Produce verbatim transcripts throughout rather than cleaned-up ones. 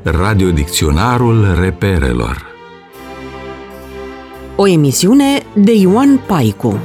Radiodicționarul reperelor. O emisiune de Ioan Paicu.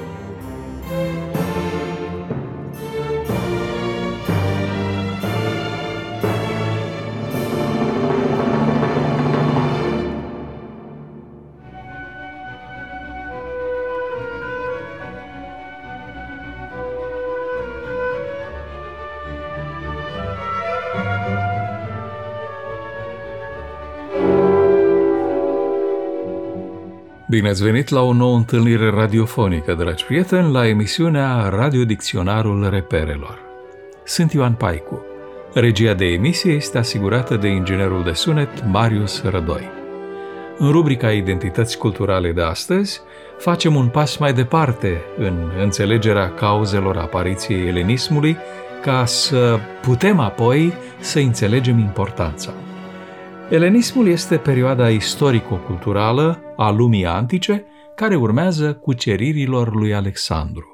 Bine ați venit la o nouă întâlnire radiofonică, dragi prieteni, la emisiunea Radiodicționarul reperelor. Sunt Ioan Paicu. Regia de emisie este asigurată de inginerul de sunet Marius Rădoi. În rubrica Identități culturale de astăzi, facem un pas mai departe în înțelegerea cauzelor apariției elenismului, ca să putem apoi să înțelegem importanța. Elenismul este perioada istorico-culturală a lumii antice care urmează cuceririlor lui Alexandru.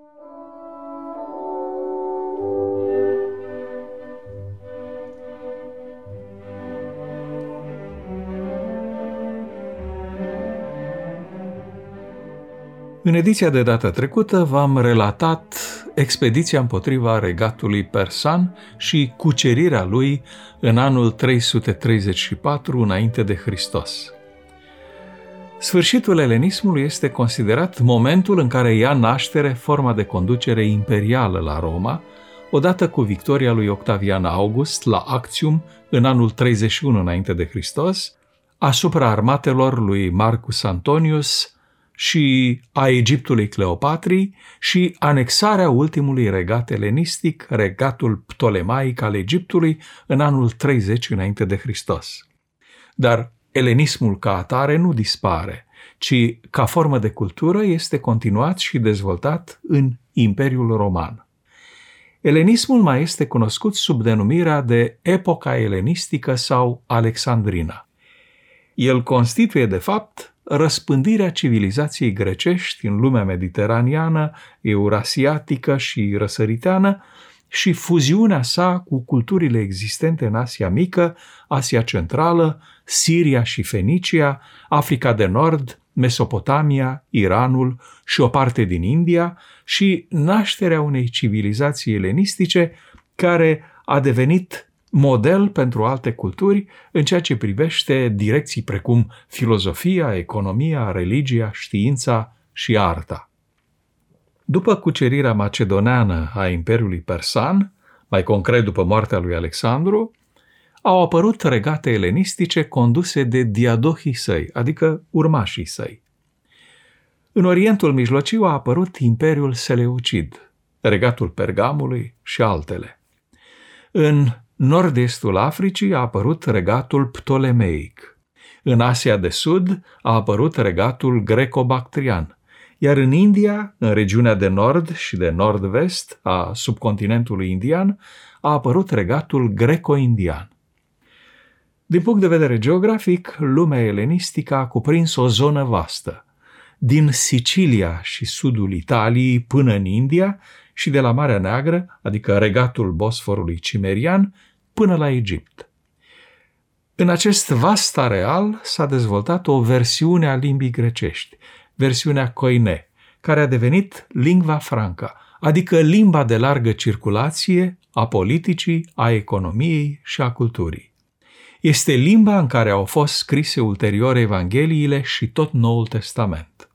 În ediția de data trecută v-am relatat expediția împotriva regatului persan și cucerirea lui în anul trei sute treizeci și patru înainte de Hristos. Sfârșitul elenismului este considerat momentul în care ia naștere forma de conducere imperială la Roma, odată cu victoria lui Octavian August la Actium în anul treizeci și unu înainte de Hristos, asupra armatelor lui Marcus Antonius și a Egiptului Cleopatrii și anexarea ultimului regat elenistic, regatul ptolemaic al Egiptului, în anul treizeci înainte de Hristos. Dar elenismul ca atare nu dispare, ci ca formă de cultură este continuat și dezvoltat în Imperiul Roman. Elenismul mai este cunoscut sub denumirea de epoca elenistică sau alexandrină. El constituie, de fapt, răspândirea civilizației grecești în lumea mediteraneană, eurasiatică și răsăriteană și fuziunea sa cu culturile existente în Asia Mică, Asia Centrală, Siria și Fenicia, Africa de Nord, Mesopotamia, Iranul și o parte din India și nașterea unei civilizații elenistice care a devenit model pentru alte culturi în ceea ce privește direcții precum filozofia, economia, religia, știința și arta. După cucerirea macedoneană a Imperiului Persan, mai concret după moartea lui Alexandru, au apărut regate elenistice conduse de diadohii săi, adică urmașii săi. În Orientul Mijlociu a apărut Imperiul Seleucid, regatul Pergamului și altele. În nord-estul Africii a apărut regatul ptolemeic. În Asia de Sud a apărut regatul greco-bactrian, iar în India, în regiunea de nord și de nord-vest a subcontinentului indian, a apărut regatul greco-indian. Din punct de vedere geografic, lumea elenistică a cuprins o zonă vastă, din Sicilia și sudul Italiei până în India și de la Marea Neagră, adică regatul Bosforului Cimerian, până la Egipt. În acest vast areal s-a dezvoltat o versiune a limbii grecești, versiunea Koine, care a devenit lingua franca, adică limba de largă circulație a politicii, a economiei și a culturii. Este limba în care au fost scrise ulterior Evangheliile și tot Noul Testament.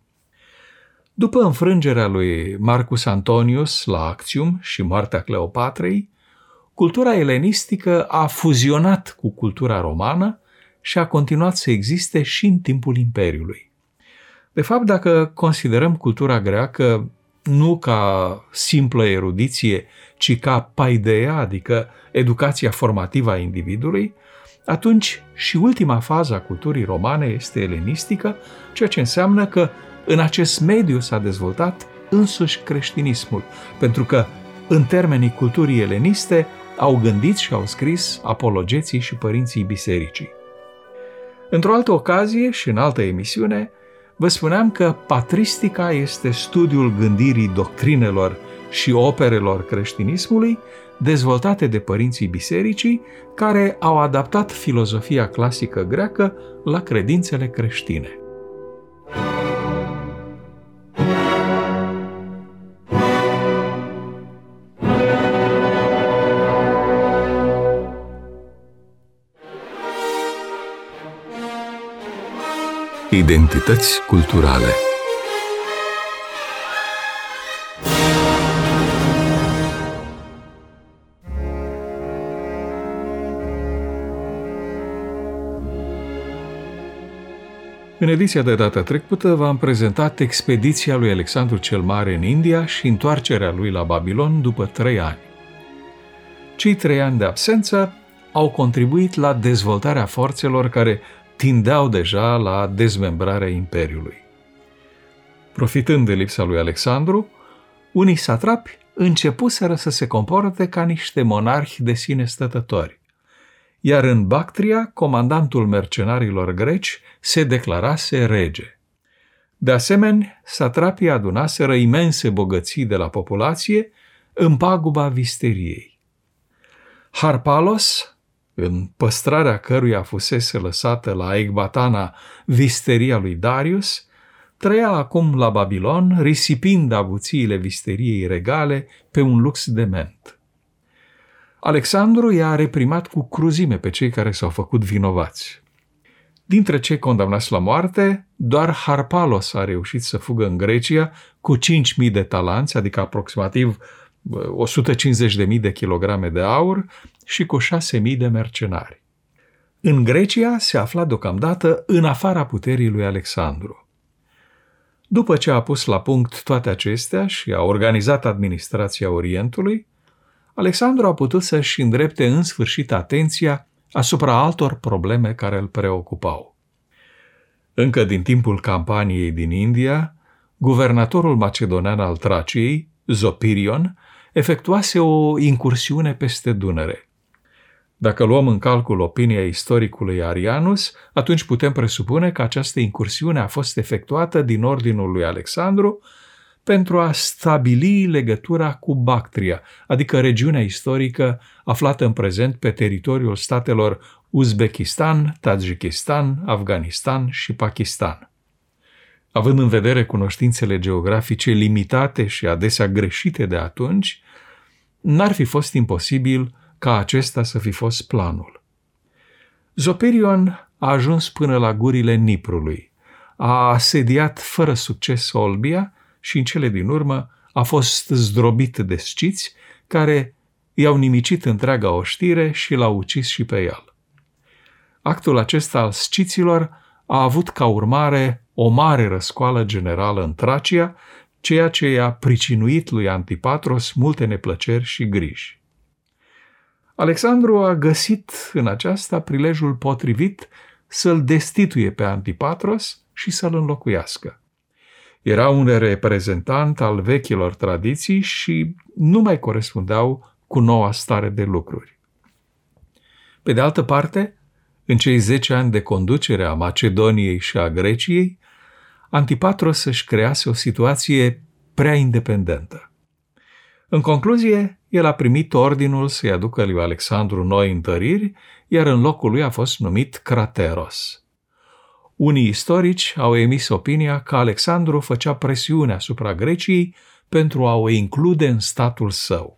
După înfrângerea lui Marcus Antonius la Actium și moartea Cleopatrei, cultura elenistică a fuzionat cu cultura romană și a continuat să existe și în timpul Imperiului. De fapt, dacă considerăm cultura greacă nu ca simplă erudiție, ci ca paideia, adică educația formativă a individului, atunci și ultima fază a culturii romane este elenistică, ceea ce înseamnă că în acest mediu s-a dezvoltat însuși creștinismul, pentru că în termenii culturii eleniste au gândit și au scris apologeții și părinții bisericii. Într-o altă ocazie și în altă emisiune, vă spuneam că patristica este studiul gândirii doctrinelor și operelor creștinismului dezvoltate de părinții bisericii, care au adaptat filozofia clasică greacă la credințele creștine. Identități culturale. În ediția de data trecută v-am prezentat expediția lui Alexandru cel Mare în India și întoarcerea lui la Babilon după trei ani. Cei trei ani de absență au contribuit la dezvoltarea forțelor care tindeau deja la dezmembrarea Imperiului. Profitând de lipsa lui Alexandru, unii satrapi începuseră să se comporte ca niște monarhi de sine stătători, iar în Bactria, comandantul mercenarilor greci se declarase rege. De asemenea, satrapii adunaseră imense bogății de la populație în paguba visteriei. Harpalos, în păstrarea căruia fusese lăsată la Ecbatana visteria lui Darius, trăia acum la Babilon, risipind avuțiile visteriei regale pe un lux dement. Alexandru i-a reprimat cu cruzime pe cei care s-au făcut vinovați. Dintre cei condamnați la moarte, doar Harpalos a reușit să fugă în Grecia cu cinci mii de talanți, adică aproximativ o sută cincizeci de mii de kilograme de aur și cu șase mii de mercenari. În Grecia se afla deocamdată în afara puterii lui Alexandru. După ce a pus la punct toate acestea și a organizat administrația Orientului, Alexandru a putut să-și îndrepte în sfârșit atenția asupra altor probleme care îl preocupau. Încă din timpul campaniei din India, guvernatorul macedonean al Traciei, Zopirion, efectuase o incursiune peste Dunăre. Dacă luăm în calcul opinia istoricului Arianus, atunci putem presupune că această incursiune a fost efectuată din ordinul lui Alexandru pentru a stabili legătura cu Bactria, adică regiunea istorică aflată în prezent pe teritoriul statelor Uzbekistan, Tajikistan, Afganistan și Pakistan. Având în vedere cunoștințele geografice limitate și adesea greșite de atunci, n-ar fi fost imposibil ca acesta să fi fost planul. Zopirion a ajuns până la gurile Niprului, a asediat fără succes Olbia și în cele din urmă a fost zdrobit de sciți care i-au nimicit întreaga oștire și l-au ucis și pe el. Actul acesta al sciților a avut ca urmare o mare răscoală generală în Tracia, ceea ce i-a pricinuit lui Antipatros multe neplăceri și griji. Alexandru a găsit în aceasta prilejul potrivit să-l destituie pe Antipatros și să-l înlocuiască. Era un reprezentant al vechilor tradiții și nu mai corespundeau cu noua stare de lucruri. Pe de altă parte, în cei zece ani de conducere a Macedoniei și a Greciei, Antipatros își crease o situație prea independentă. În concluzie, el a primit ordinul să-i aducă lui Alexandru noi întăriri, iar în locul lui a fost numit Crateros. Unii istorici au emis opinia că Alexandru făcea presiune asupra Greciei pentru a o include în statul său.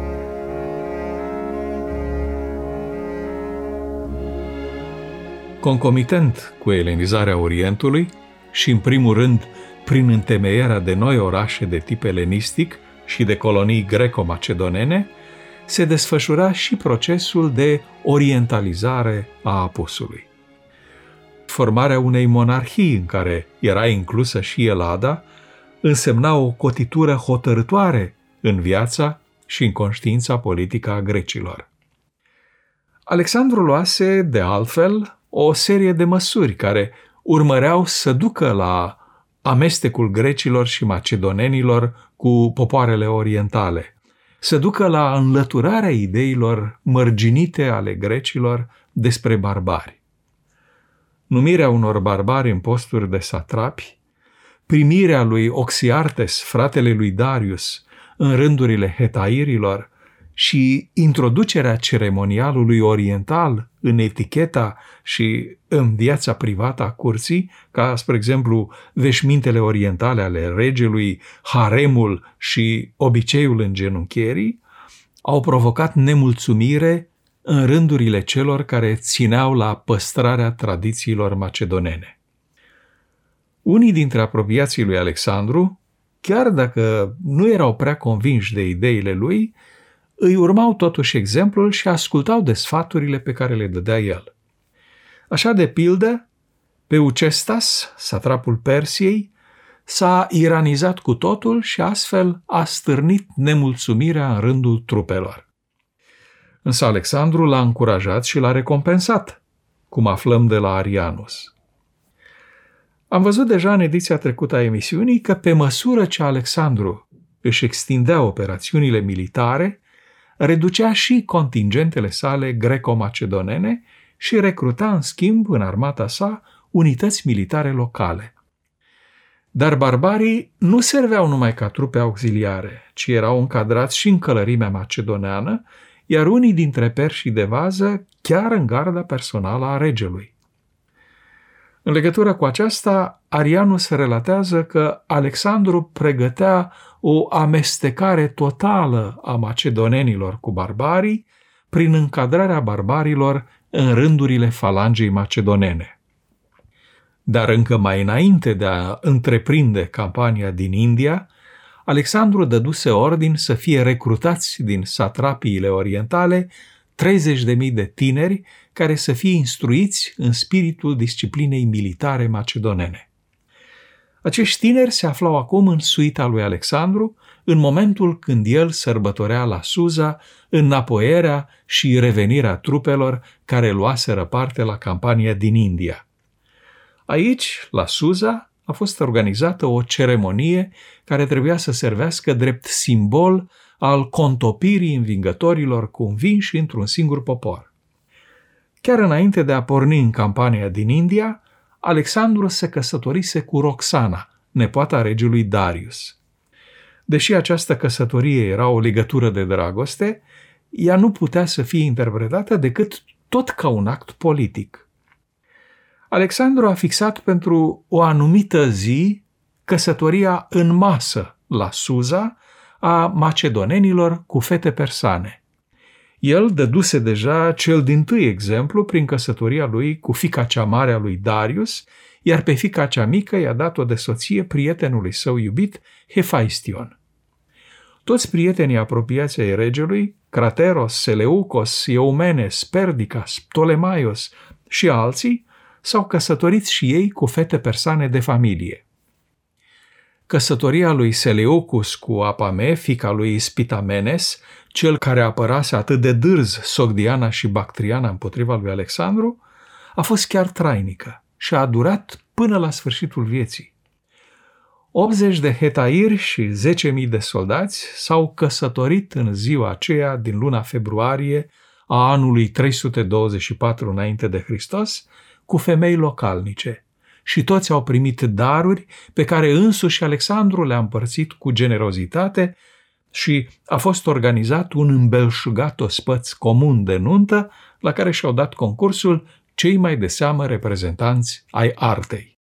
Concomitent cu elenizarea Orientului și, în primul rând, prin întemeierea de noi orașe de tip elenistic și de colonii greco-macedonene, se desfășura și procesul de orientalizare a apusului. Formarea unei monarhii în care era inclusă și Elada însemna o cotitură hotărâtoare în viața și în conștiința politică a grecilor. Alexandru luase, de altfel, o serie de măsuri care urmăreau să ducă la amestecul grecilor și macedonenilor cu popoarele orientale, să ducă la înlăturarea ideilor mărginite ale grecilor despre barbari. Numirea unor barbari în posturi de satrapi, primirea lui Oxiartes, fratele lui Darius, în rândurile hetairilor și introducerea ceremonialului oriental în eticheta și în viața privată a curții, ca, spre exemplu, veșmintele orientale ale regelui, haremul și obiceiul îngenunchierii, au provocat nemulțumire în rândurile celor care țineau la păstrarea tradițiilor macedonene. Unii dintre apropiații lui Alexandru, chiar dacă nu erau prea convinși de ideile lui, îi urmau totuși exemplul și ascultau de sfaturile pe care le dădea el. Așa, de pildă, Peucestas, satrapul Persiei, s-a iranizat cu totul și astfel a stârnit nemulțumirea în rândul trupelor. Însă Alexandru l-a încurajat și l-a recompensat, cum aflăm de la Arianus. Am văzut deja în ediția trecută a emisiunii că pe măsură ce Alexandru își extindea operațiunile militare, reducea și contingentele sale greco-macedonene și recruta în schimb în armata sa unități militare locale. Dar barbarii nu serveau numai ca trupe auxiliare, ci erau încadrați și în călărimea macedoneană, iar unii dintre perșii de vază chiar în garda personală a regelui. În legătură cu aceasta, Arianus relatează că Alexandru pregătea o amestecare totală a macedonenilor cu barbarii prin încadrarea barbarilor în rândurile falangei macedonene. Dar încă mai înainte de a întreprinde campania din India, Alexandru dăduse ordin să fie recrutați din satrapiile orientale treizeci de mii de tineri care să fie instruiți în spiritul disciplinei militare macedonene. Acești tineri se aflau acum în suita lui Alexandru, în momentul când el sărbătorea la Suza înapoierea și revenirea trupelor care luaseră parte la campania din India. Aici, la Suza, a fost organizată o ceremonie care trebuia să servească drept simbol al contopirii învingătorilor convinși într-un singur popor. Chiar înainte de a porni în campania din India, Alexandru se căsătorise cu Roxana, nepoata regelui Darius. Deși această căsătorie era o legătură de dragoste, ea nu putea să fie interpretată decât tot ca un act politic. Alexandru a fixat pentru o anumită zi căsătoria în masă la Suza a macedonenilor cu fete persane. El dăduse deja cel dintâi exemplu prin căsătoria lui cu fiica cea mare a lui Darius, iar pe fiica cea mică i-a dat-o de soție prietenului său iubit, Hephaistion. Toți prietenii apropiați ai regelui, Crateros, Seleucos, Eumenes, Perdicas, Ptolemaios și alții, s-au căsătorit și ei cu fete persane de familie. Căsătoria lui Seleucus cu Apame, fiica lui Spitamenes, cel care apărase atât de dârz Sogdiana și Bactriana împotriva lui Alexandru, a fost chiar trainică și a durat până la sfârșitul vieții. optzeci de hetairi și zece mii de soldați s-au căsătorit în ziua aceea din luna februarie a anului trei sute douăzeci și patru înainte de Hristos cu femei localnice și toți au primit daruri pe care însuși Alexandru le-a împărțit cu generozitate și a fost organizat un îmbelșugat ospăț comun de nuntă la care și-au dat concursul cei mai de seamă reprezentanți ai artei.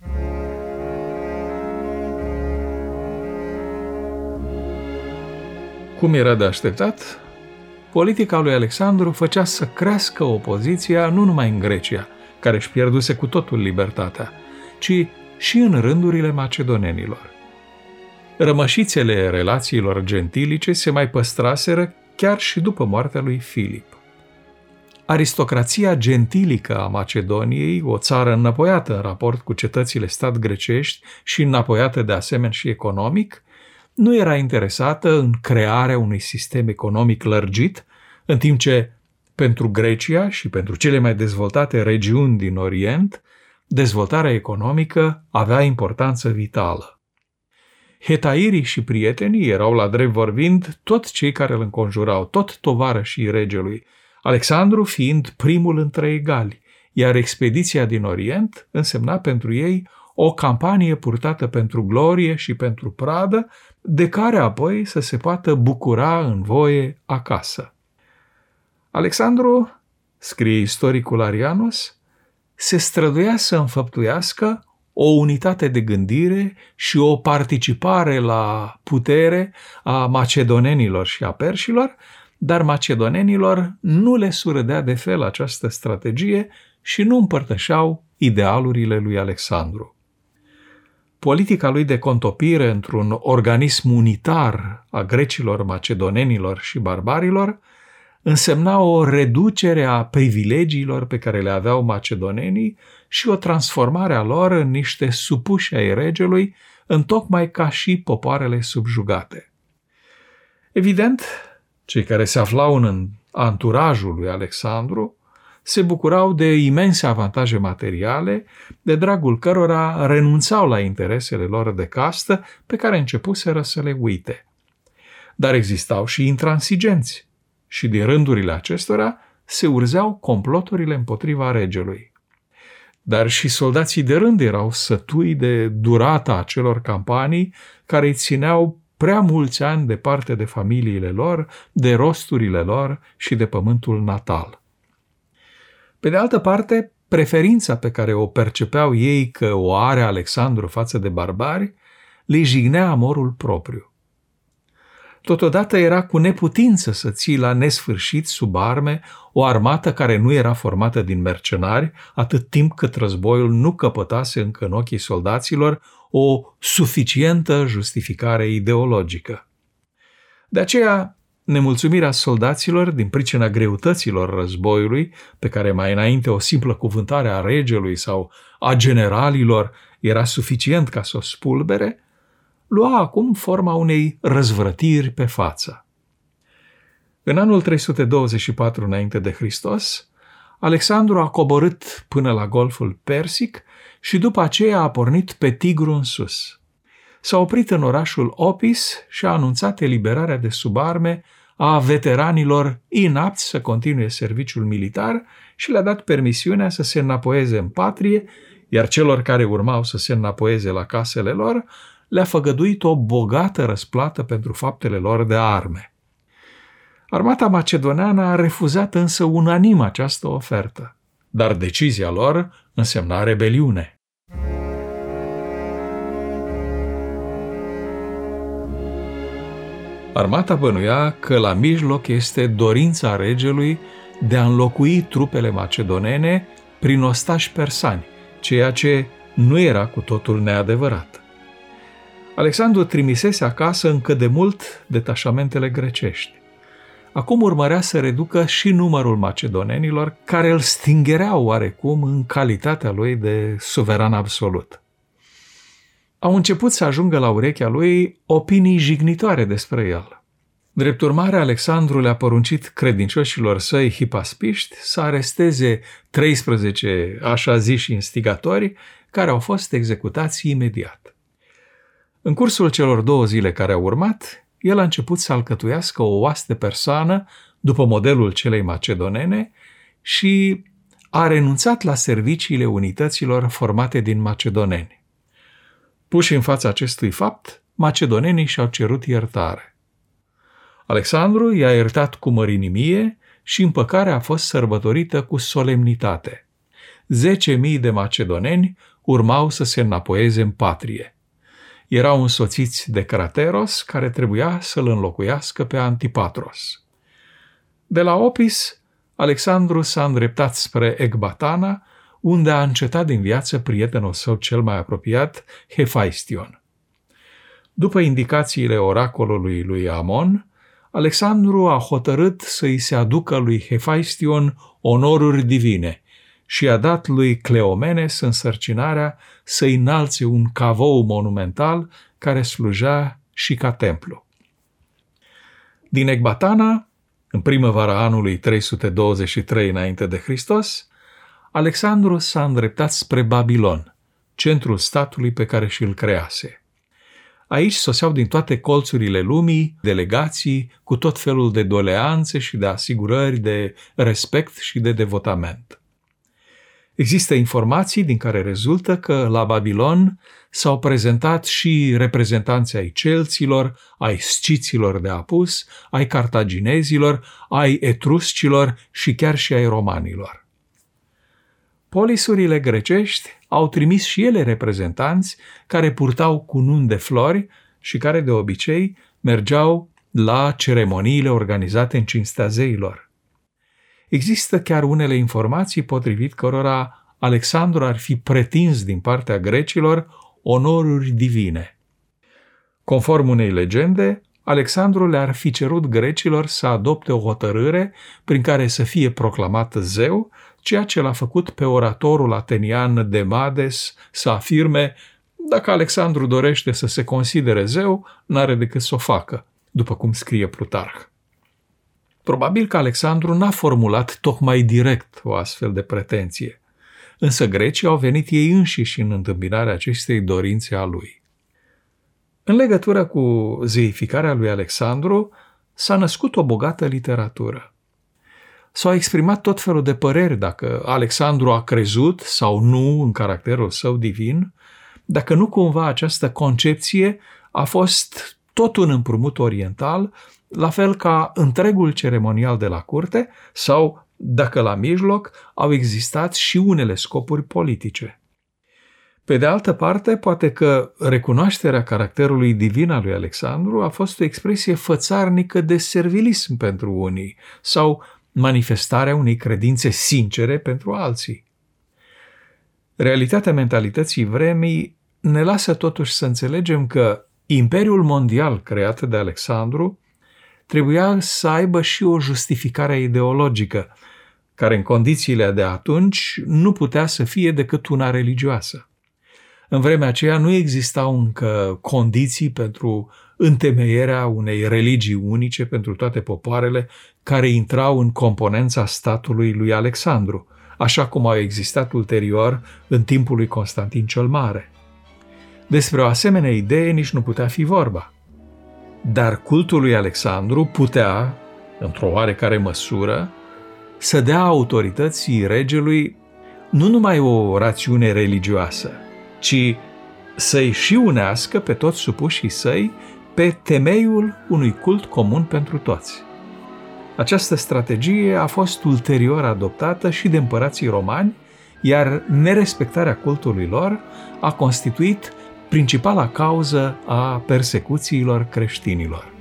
Cum era de așteptat, politica lui Alexandru făcea să crească opoziția nu numai în Grecia, care își pierduse cu totul libertatea, ci și în rândurile macedonenilor. Rămășițele relațiilor gentilice se mai păstraseră chiar și după moartea lui Filip. Aristocrația gentilică a Macedoniei, o țară înapoiată în raport cu cetățile stat grecești și înapoiată de asemenea și economic, nu era interesată în crearea unui sistem economic lărgit, în timp ce pentru Grecia și pentru cele mai dezvoltate regiuni din Orient, dezvoltarea economică avea importanță vitală. Hetairii și prietenii erau, la drept vorbind, tot cei care îl înconjurau, tot tovarășii regelui, Alexandru fiind primul între egali, iar expediția din Orient însemna pentru ei o campanie purtată pentru glorie și pentru pradă, de care apoi să se poată bucura în voie acasă. Alexandru, scrie istoricul Arianus, se străduia să înfăptuiască o unitate de gândire și o participare la putere a macedonenilor și a perșilor, dar macedonenilor nu le surâdea de fel această strategie și nu împărtășeau idealurile lui Alexandru. Politica lui de contopire într-un organism unitar a grecilor, macedonenilor și barbarilor însemna o reducere a privilegiilor pe care le aveau macedonenii și o transformare a lor în niște supuși ai regelui, întocmai ca și popoarele subjugate. Evident, cei care se aflau în anturajul lui Alexandru se bucurau de imense avantaje materiale, de dragul cărora renunțau la interesele lor de castă pe care începuseră să le uite. Dar existau și intransigenți și din rândurile acestora se urzeau comploturile împotriva regelui. Dar și soldații de rând erau sătui de durata acelor campanii care îi țineau prea mulți ani departe de familiile lor, de rosturile lor și de pământul natal. Pe de altă parte, preferința pe care o percepeau ei că o are Alexandru față de barbari le jignea amorul propriu. Totodată era cu neputință să ții la nesfârșit sub arme o armată care nu era formată din mercenari, atât timp cât războiul nu căpătase încă în ochii soldaților o suficientă justificare ideologică. De aceea, nemulțumirea soldaților din pricina greutăților războiului, pe care mai înainte o simplă cuvântare a regelui sau a generalilor era suficient ca să o spulbere, lua acum forma unei răzvrătiri pe față. În anul trei sute douăzeci și patru înainte de Hristos, Alexandru a coborât până la Golful Persic și după aceea a pornit pe Tigru în sus. S-a oprit în orașul Opis și a anunțat eliberarea de sub arme a veteranilor inapți să continue serviciul militar și le-a dat permisiunea să se înapoieze în patrie, iar celor care urmau să se înapoieze la casele lor le-a făgăduit o bogată răsplată pentru faptele lor de arme. Armata macedoneană a refuzat însă unanim această ofertă, dar decizia lor însemna rebeliune. Armata bănuia că la mijloc este dorința regelui de a înlocui trupele macedonene prin ostași persani, ceea ce nu era cu totul neadevărat. Alexandru trimisese acasă încă de mult detașamentele grecești. Acum urmărea să reducă și numărul macedonenilor care îl stingereau oarecum în calitatea lui de suveran absolut. Au început să ajungă la urechea lui opinii jignitoare despre el. Drept urmare, Alexandru le-a poruncit credincioșilor săi hipaspiști să aresteze treisprezece așa ziși instigatori care au fost executați imediat. În cursul celor două zile care au urmat, el a început să alcătuiască o oaste persană după modelul celei macedonene și a renunțat la serviciile unităților formate din macedoneni. Puși în fața acestui fapt, macedonenii și-au cerut iertare. Alexandru i-a iertat cu mărinimie și împăcarea a fost sărbătorită cu solemnitate. Zece mii de macedoneni urmau să se înapoieze în patrie. Erau însoțiți de Crateros, care trebuia să-l înlocuiască pe Antipatros. De la Opis, Alexandru s-a îndreptat spre Ecbatana, unde a încetat din viață prietenul său cel mai apropiat, Hephaistion. După indicațiile oracolului lui Amon, Alexandru a hotărât să-i se aducă lui Hephaistion onoruri divine și a dat lui Cleomenes însărcinarea să înalțe un cavou monumental care slujea și ca templu. Din Ecbatana, în primăvara anului trei sute douăzeci și trei înainte de Hristos, Alexandru s-a îndreptat spre Babilon, centrul statului pe care și-l crease. Aici soseau din toate colțurile lumii delegații cu tot felul de doleanțe și de asigurări de respect și de devotament. Există informații din care rezultă că la Babilon s-au prezentat și reprezentanții ai celților, ai sciților de apus, ai cartaginezilor, ai etruscilor și chiar și ai romanilor. Polisurile grecești au trimis și ele reprezentanți care purtau cununi de flori și care de obicei mergeau la ceremoniile organizate în cinstea zeilor. Există chiar unele informații potrivit cărora Alexandru ar fi pretins din partea grecilor onoruri divine. Conform unei legende, Alexandru le-ar fi cerut grecilor să adopte o hotărâre prin care să fie proclamat zeu, ceea ce l-a făcut pe oratorul atenian Demades să afirme: dacă Alexandru dorește să se considere zeu, n-are decât să o facă, după cum scrie Plutarh. Probabil că Alexandru n-a formulat tocmai direct o astfel de pretenție, însă grecii au venit ei înșiși în întâmpinarea acestei dorințe a lui. În legătură cu zeificarea lui Alexandru s-a născut o bogată literatură. S-au exprimat tot felul de păreri dacă Alexandru a crezut sau nu în caracterul său divin, dacă nu cumva această concepție a fost tot un împrumut oriental, la fel ca întregul ceremonial de la curte, sau, dacă la mijloc, au existat și unele scopuri politice. Pe de altă parte, poate că recunoașterea caracterului divin al lui Alexandru a fost o expresie fățarnică de servilism pentru unii sau manifestarea unei credințe sincere pentru alții. Realitatea mentalității vremii ne lasă totuși să înțelegem că Imperiul mondial creat de Alexandru trebuia să aibă și o justificare ideologică, care în condițiile de atunci nu putea să fie decât una religioasă. În vremea aceea nu existau încă condiții pentru întemeierea unei religii unice pentru toate popoarele care intrau în componența statului lui Alexandru, așa cum au existat ulterior în timpul lui Constantin cel Mare. Despre o asemenea idee nici nu putea fi vorba. Dar cultul lui Alexandru putea, într-o oarecare măsură, să dea autorității regelui nu numai o rațiune religioasă, ci să-i și unească pe toți supușii săi pe temeiul unui cult comun pentru toți. Această strategie a fost ulterior adoptată și de împărații romani, iar nerespectarea cultului lor a constituit principala cauză a persecuțiilor creștinilor.